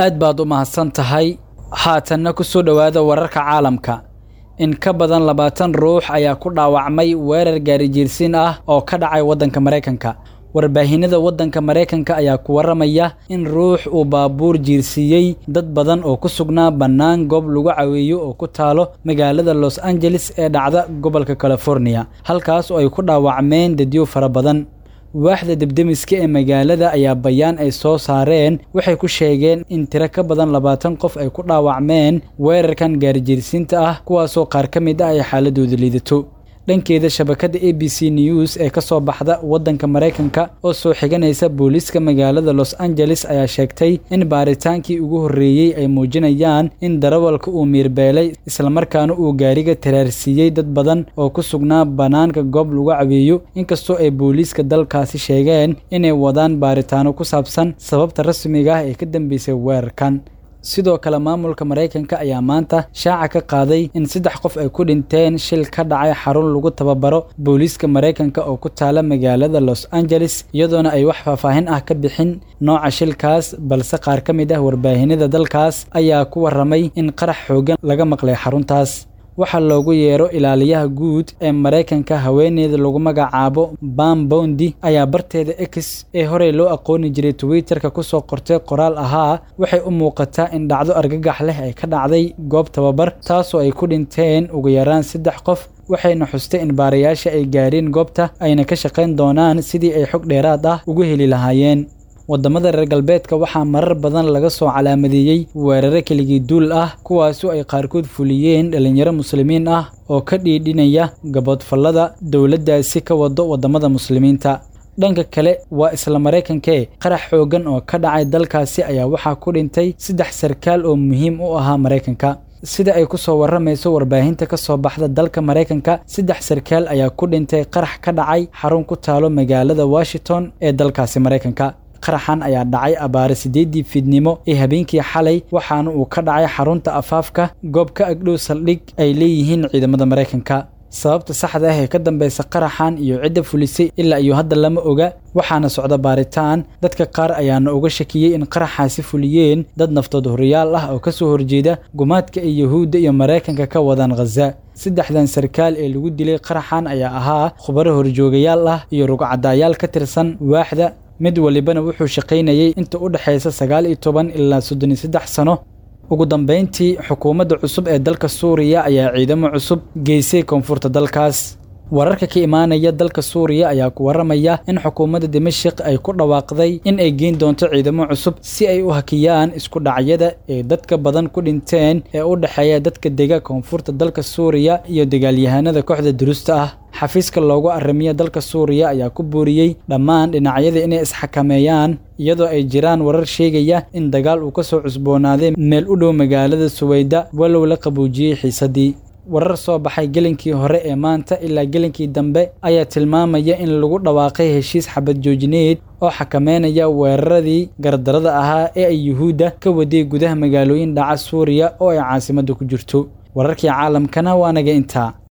aad baad u mahadsan tahay haatanna ku soo dhawaada wararka caalamka in ka badan 20 ruux ayaa ku dhaawacmay weerar gaari jiirsiin ah oo ka dhacay wadanka Mareykanka warbaahinada wadanka Mareykanka ayaa ku waramaya in ruux uu baabuur jiirsiiyay dad badan oo ku sugnaa banaan goob lagu caweeyo oo ku taalo magaalada Los Angeles ee dhacda gobolka California halkaas oo ay ku dhaawacmeen dadyo fara badan waaxda dibdemiska ee magaalada ayaa bayaan ay soo saareen waxay ku sheegeen in tiro ka badan 20 qof ay ku dhaawacmeen weerarkan gaari jiirsiinta ah kuwaas oo qaar ka mid ah ay xaaladoodu liidato dhankeeda shabakada ABC News ee ka soo baxda wadanka Mareykanka oo soo xiganaysa booliska magaalada Los Angeles ayaa sheegtay in baaritaankii ugu horeeyay ay muujinayaan in darawalka uu miirbeelay isla markaana uu gaariga tiraarsiiyay dad badan oo ku sugnaa banaanka goob lagu caweeyo inkastoo ay booliska dalkaasi sheegeen inay wadaan baaritaano ku saabsan sababta rasmiga ah ee ka dambeysay weerarkan sidoo kale maamulka Mareykanka ayaa maanta shaaca ka qaaday in 3 qof ay ku dhinteen shil ka dhacay xarun lagu tababaro booliska Mareykanka oo ku taala magaalada Los Angeles iyadoona ay wax faahfaahin ah ka bixin nooca shilkaas balse qaar ka mid ah warbaahinada dalkaas ayaa ku waramay in qarax xoogan laga maqlay xaruntaas waxa loogu yeero ilaaliyaha guud ee Mareykanka haweeneyda lagu magacaabo Pam Bondi ayaa barteeda X ee hore loo aqoon jiray Twitter-ka ku soo qortay qoraal ahaa waxay u muuqataa in dhacdo argagax leh ay ka dhacday goob tababar taasoo ay ku dhinteen ugu yaraan 3 qof waxayna xustay in baarayaasha ay gaareen goobta ayna ka shaqeyn doonaan sidii ay xog dheeraad ah ugu heli lahaayeen wadamada reer galbeedka waxaa marar badan laga soo calaamadeeyay weeraro keligii duul ah kuwaas oo ay qaarkood fuliyeen dhalinyaro muslimiin ah oo ka dhiidhinaya gabadfalada dawladdaasi ka wado wadamada muslimiinta dhanka kale waa isla Mareykanka qarax xoogan oo ka dhacay dalkaasi ayaa waxaa ku dhintay 3 sarkaal oo muhiim u ahaa Mareykanka sida ay ku soo waramayso warbaahinta ka soo baxda dalka Mareykanka 3 sarkaal ayaa ku dhintay qarax ka dhacay xarun ku taalo magaalada Washington ee dalkaasi Mareykanka qaraxan ayaa dhacay abaare 8 fiidnimo ee habeenkii xalay waxaana uu ka dhacay xarunta afaafka goob ka agdhow saldhig ay leeyihiin ciidamada Mareykanka sababta saxda ah ee ka dambaysa qaraxan iyo cidda fulisay ilaa iyo hadda lama oga waxaana socda baaritaan dadka qaar ayaana uga shakiyay in qaraxaasi fuliyeen dad naftood horiyaal ah oo ka soo horjeeda gumaadka ee Yahuudda iyo Mareykanka ka wadaan Gaza 3 sarkaal ee lagu dilay qaraxan ayaa ahaa khubaro horjoogayaal ah iyo rugcadayaal ka tirsan waaxda mid walibana wuxuu shaqeynayay inta u dhaxaysa 19 ilaa 33 sano ugu dambeyntii xukuumadda cusub ee dalka Suuriya ayaa ciidamo cusub geysay koonfurta dalkaas wararka ka imaanaya dalka Suuriya ayaa ku waramaya in xukuumadda Dimashq ay ku dhawaaqday in ay geyn doonto ciidamo cusub si ay u hakiyaan isku dhacyada ee dadka badan ku dhinteen ee u dhaxeeya dadka dega koonfurta dalka Suuriya iyo dagaalyahanada kooxda durusta ah xafiiska loogu aramiyo dalka Suuriya ayaa ku booriyay dhammaan dhinacyada inay isxakameeyaan iyadoo ay jiraan warar sheegaya in dagaal uu ka soo cusboonaaday meel u dhow magaalada Suwayda walow la qaboojiyay xiisadii warar soo baxay gelinkii hore ee maanta ilaa gelinkii dambe ayaa tilmaamaya in lagu dhawaaqay heshiis xabad joojineed oo xakameynaya weeraradii gardarada ahaa ee ay Yahuudda ka waday gudaha magaalooyin dhaca Suuriya oo ay caasimadda ku jirto wararkii caalamkana waa naga intaa